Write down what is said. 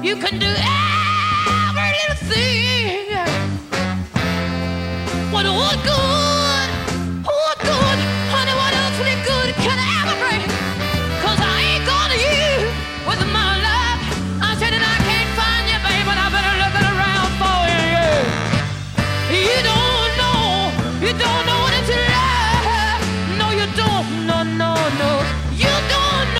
You can do every little thing. What would go